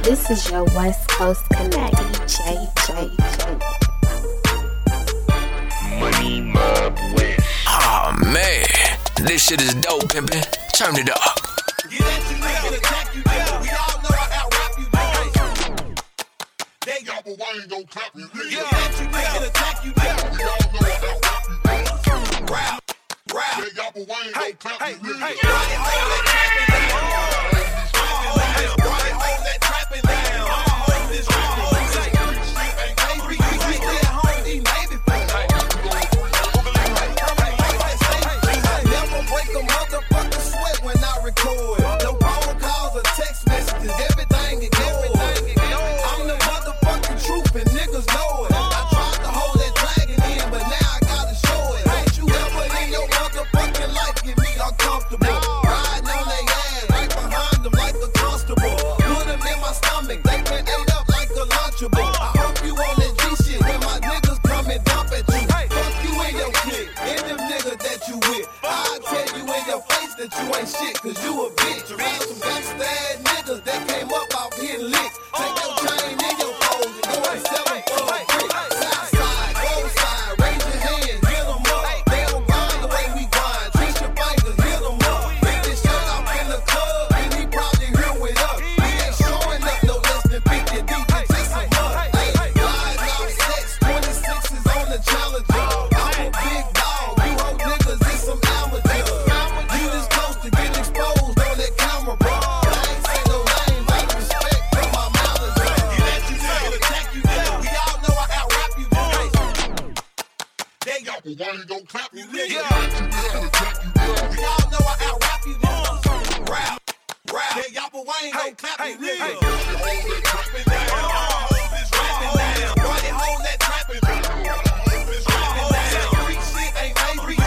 This is your West Coast Canadi, JJJ. Money Mob West. Oh man, this shit is dope, pimpin'. Turn it up. Get at you, nigga, attack you, nigga. We all know I out-rap you, nigga. They got but why ain't gon' clap you, nigga. Get at you, nigga, attack you, nigga. We all know I out-rap you, nigga. Rap. They got but why ain't gon' clap you, nigga. Everybody hold that trapping down. Everybody hold that trapping down. Hold this trapping down. Break a motherfucking sweat when I record. No phone calls or text messages, everything is going. I'm the motherfucking truth and niggas know it. I tried to hold that dragon in, but now I gotta show it. Don't you ever in your motherfucking life get me uncomfortable. Riding on their ass, right behind them like a constable. Put them in my stomach, they been ate up like a Lunchable. I hope you on that G shit when my niggas come and dump at you. Fuck you and your clique, and them niggas that you with. I tell you in your face that you ain't shit, cause you a bitch. Around some gangsta ass niggas that came up out getting lit. Take your chain in your clothes and go and sell them for a brick. South side, both side, raise your hands, hit them up. They don't grind the way we grind. Twist your fingers, hit them up. Pick this shit up in the club, and he probably here with us. He ain't showing up no less than 50 deep, it's just a month. Hey, live out sex, 26 is on the Challenger. I'm a big dog, you hoe niggas is some amateurs. You just close to get exposed on that camera, bro. I ain't say no name, like respect from my manager. Get at you, nigga, attack you, nigga. We all know I out-rap you, nigga. They got but why ain't gon' clap you, nigga. Get at you, nigga, attack you, nigga. We all know I out-rap you, nigga. Rap. They got but why ain't gon' clap you, nigga. Hold that trapping down. Hold this trapping down. Buddy, hold that trapping down. Hold this trapping down. Street shit ain't made free.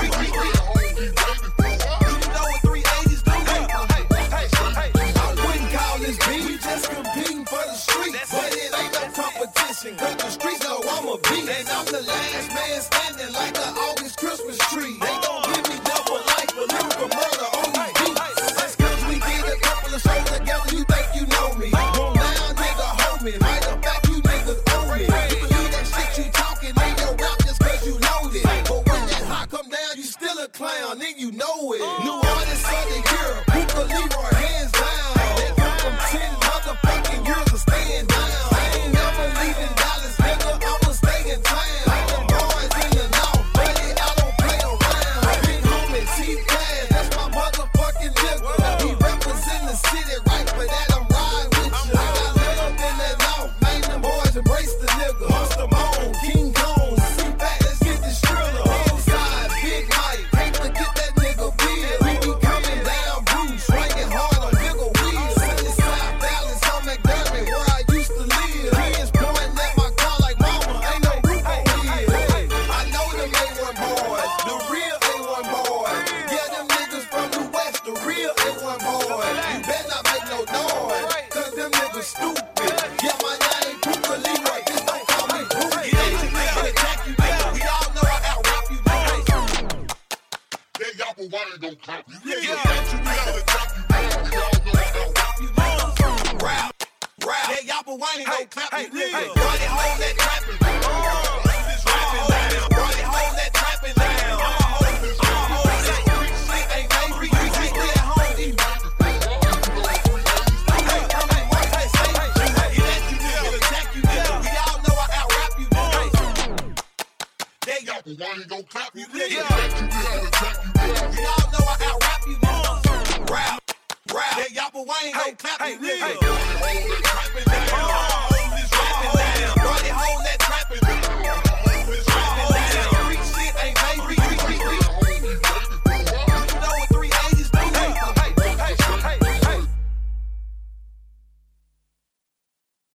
We just competing for the streets, but it ain't no competition. Cause the streets know I'm a beast, and I'm the last man standing like an August Christmas tree. They gon' give me double life for lyrical murder on these beats. That's cause we did a couple of shows together. You think you know me? Well, now nigga hold me. Right up back, you niggas owe me. You believe that shit you talking in your rap just cause you know it. But when that hot come down, you still a clown, and you know it. New artists of the year, Puka Leroy, hands down. They come from 10 motherfucking years of staying down. I ain't never leaving Dallas, nigga. I'ma stay in town. Like them boys in the north, buddy, I don't play around. Big homie, T-Cash, that's my motherfucking nigga. He represent the city, right? For that I'm riding with you. I got love in that north, man. Them boys embrace the nigga. Monster Moan, King Kong, C-Fat, let's get this thriller. Inside, Big Mike, can't forget that nigga Bill. We be coming down, Bruce, swinging hard on nigga wheels. Sunnyside Dallas on McDermott, where I used to live. Kids pointing at my car like mama, ain't no roof on here. I know them A1 boys, the real A1 boys. Yeah, them niggas from the West, the real A1 boys. You better not make no noise, cause them niggas stupid. Yeah, my name Puka Leroy, just don't call me Puka. Get at you, nigga, attack you, nigga. We all know I out-rap you, nigga. They got but why ain't gon' clap you, nigga. Get at you, nigga, attack you, nigga. We all know I out-rap you, nigga. Rap. They got but why ain't gon' clap you, nigga. Buddy, hold that trapping down. Hold this trapping down. Buddy, hold that trapping down. Hold this trapping down. Street shit ain't made free. We stay at home, eat. They got but why ain't gon' clap you, nigga. Get at you, nigga, attack you, nigga. We all know I out-rap you, nigga. Rap. They got but why ain't gon' clap you, nigga. Hold that trapping